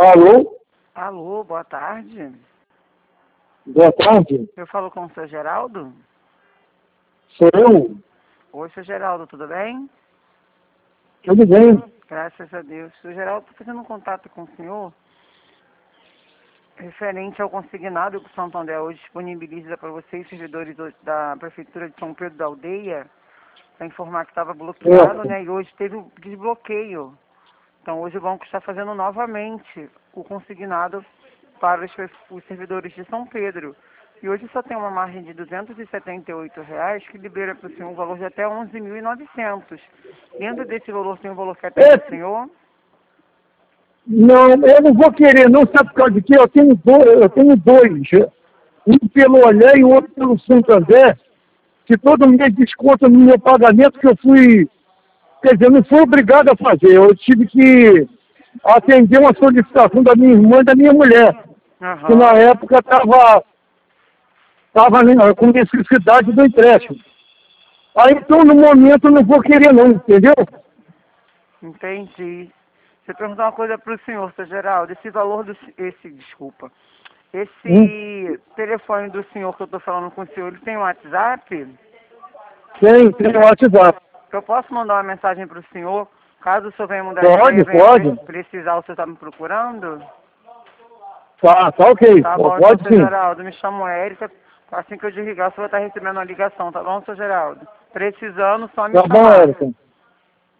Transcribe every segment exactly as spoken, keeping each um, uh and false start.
Alô? Alô, boa tarde. Boa tarde. Eu falo com o seu Geraldo? Sou eu? Oi, seu Geraldo, tudo bem? Tudo bem? Graças a Deus. Seu Geraldo, estou fazendo um contato com o senhor referente ao consignado que o Santo André hoje disponibiliza para vocês, servidores da Prefeitura de São Pedro da Aldeia, para informar que estava bloqueado, Certo. né? E hoje teve o desbloqueio. Então, hoje o banco está fazendo novamente o consignado para os, os servidores de São Pedro. E hoje só tem uma margem de duzentos e setenta e oito reais que libera para o senhor um valor de até onze mil e novecentos. Dentro desse valor tem um valor que atende o senhor? Não, eu não vou querer, não, sabe por causa de quê? Eu tenho dois, eu tenho dois. Um pelo Olé e o outro pelo Santander, que todo mês desconta no meu pagamento que eu fui, quer dizer, eu não fui obrigado a fazer. Eu tive que atender uma solicitação da minha irmã e da minha mulher, que na Aham. época estava tava, tava com necessidade do empréstimo. Aí então no momento eu não vou querer não, entendeu? Entendi. Deixa eu perguntar uma coisa para o senhor, seu Geraldo. Esse valor do... Esse, desculpa. Hum, Esse telefone do senhor que eu estou falando com o senhor, ele tem um WhatsApp? tem, tem o WhatsApp. Eu posso mandar uma mensagem para o senhor, caso o senhor venha mudar de ideia, Pode, venha pre- pode. precisar, o senhor está me procurando? Tá, tá ok. Tá Pô, bom, então, pode seu sim. Geraldo, me chamo Érica. Assim que eu desligar, o senhor vai estar recebendo uma ligação, tá bom, seu Geraldo? Precisando, só me Tá bom, chamar. Érica.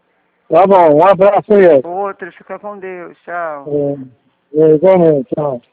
Tá bom, um abraço aí, Érica. Outro, fica com Deus. Tchau. É, é, igualmente, tchau.